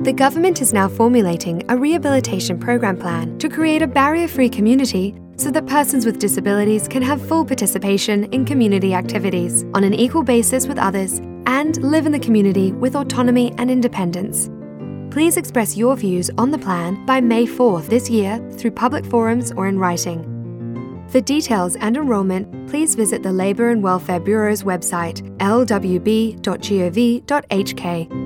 The government is now formulating a rehabilitation program plan to create a barrier-free community so that persons with disabilities can have full participation in community activities on an equal basis with others and live in the community with autonomy and independence. Please express your views on the plan by May 4th this year through public forums or in writing. For details and enrolment, please visit the Labour and Welfare Bureau's website lwb.gov.hk.